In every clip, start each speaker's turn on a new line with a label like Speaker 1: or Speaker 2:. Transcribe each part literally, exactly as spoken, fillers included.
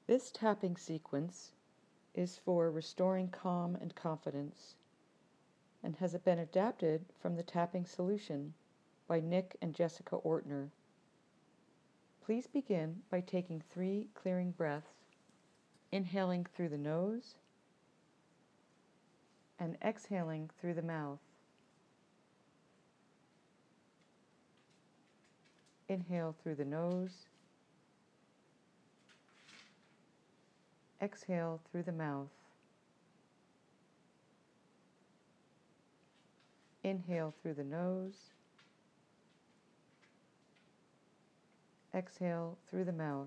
Speaker 1: This tapping sequence is for restoring calm and confidence and has been adapted from the Tapping Solution by Nick and Jessica Ortner. Please begin by taking three clearing breaths, inhaling through the nose and exhaling through the mouth. Inhale through the nose, exhale through the mouth. Inhale through the nose, exhale through the mouth.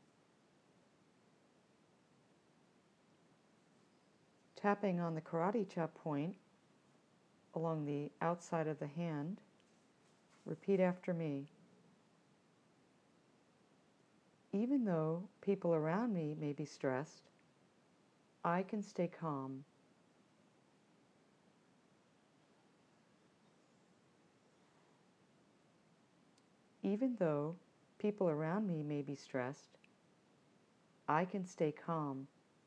Speaker 1: Tapping on the karate chop point along the outside of the hand, repeat after me. Even though people around me may be stressed, I can stay calm. Even though people around me may be stressed, I can stay calm.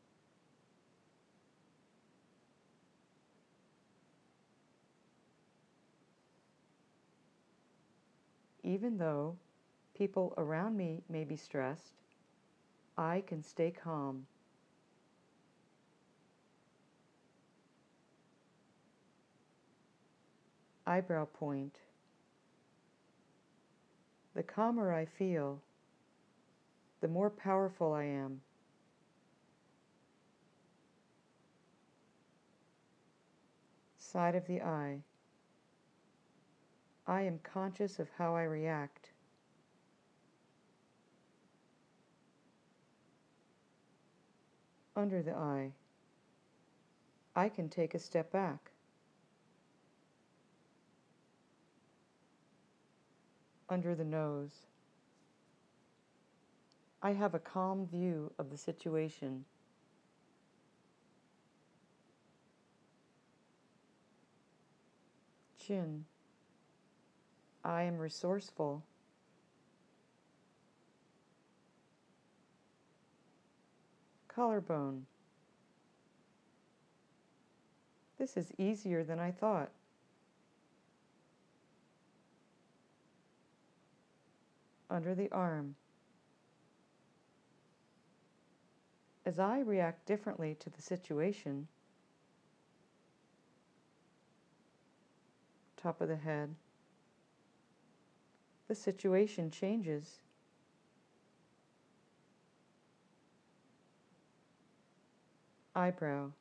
Speaker 1: Even though people around me may be stressed, I can stay calm. Eyebrow point. The calmer I feel, the more powerful I am. Side of the eye. I am conscious of how I react. Under the eye. I can take a step back. Under the nose. I have a calm view of the situation. Chin. I am resourceful. Collarbone. This is easier than I thought. Under the arm. As I react differently to the situation, top of the head, the situation changes. Eyebrow.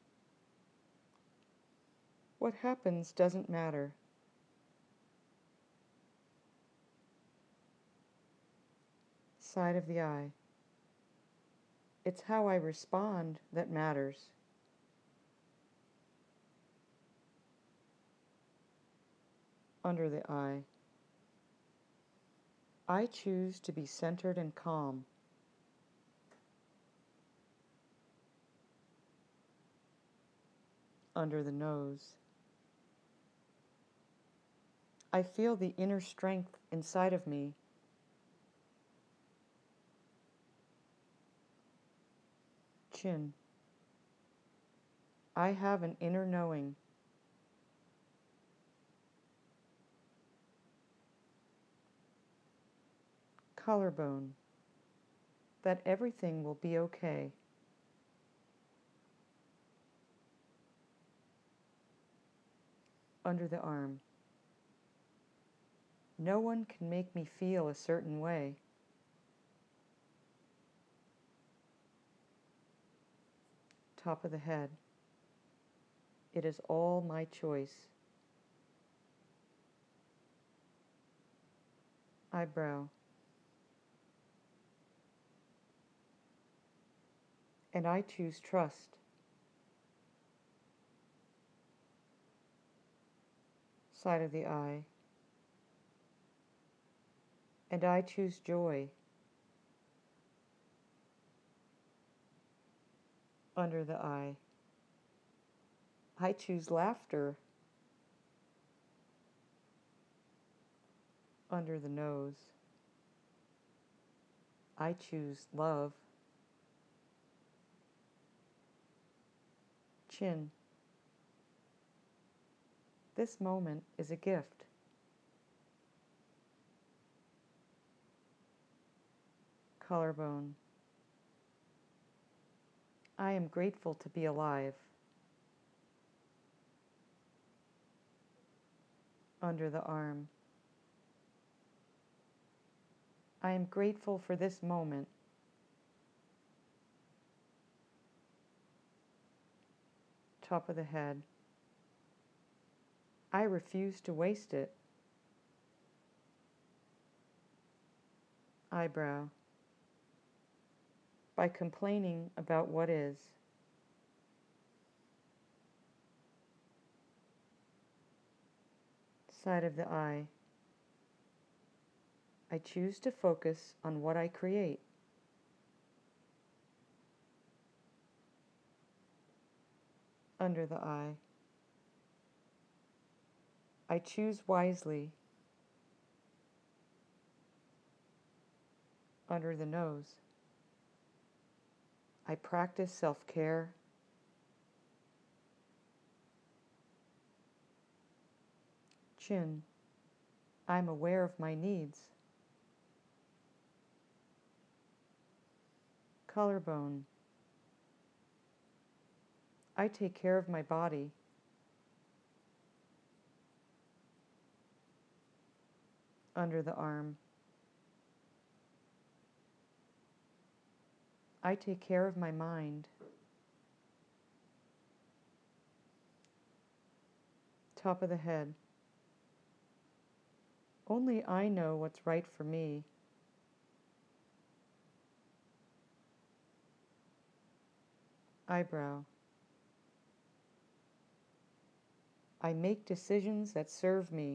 Speaker 1: What happens doesn't matter. Side of the eye. It's how I respond that matters. Under the eye. I choose to be centered and calm. Under the nose. I feel the inner strength inside of me. Chin. I have an inner knowing. Collarbone. That everything will be okay. Under the arm. No one can make me feel a certain way. Top of the head. It is all my choice. Eyebrow. And I choose trust. Side of the eye. And I choose joy. Under the eye. I choose laughter. Under the nose. I choose love. Chin. This moment is a gift. Collarbone. I am grateful to be alive. Under the arm. I am grateful for this moment. Top of the head. I refuse to waste it. Eyebrow. By complaining about what is. Side of the eye. I choose to focus on what I create. Under the eye. I choose wisely. Under the nose. I practice self-care. Chin. I'm aware of my needs. Collarbone. I take care of my body. Under the arm. I take care of my mind. Top of the head. Only I know what's right for me. Eyebrow. I make decisions that serve me.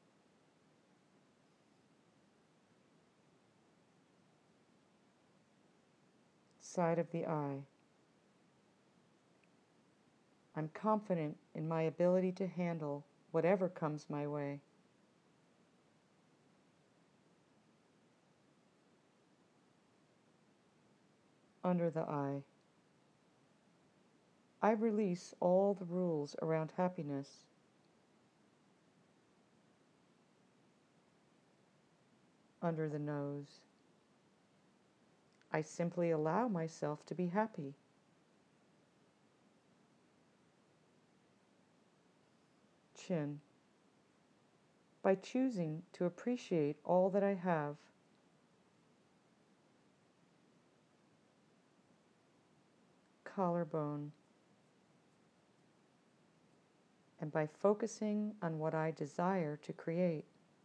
Speaker 1: Side of the eye. I'm confident in my ability to handle whatever comes my way. Under the eye. I release all the rules around happiness. Under the nose. I simply allow myself to be happy. Chin. By choosing to appreciate all that I have. Collarbone. And by focusing on what I desire to create.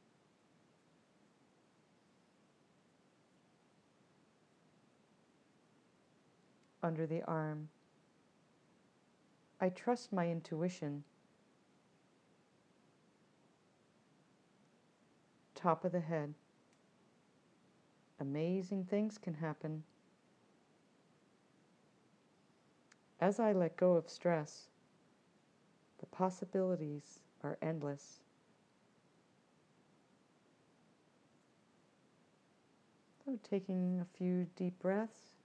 Speaker 1: Under the arm. I trust my intuition. Top of the head. Amazing things can happen. As I let go of stress, the possibilities are endless. So taking a few deep breaths.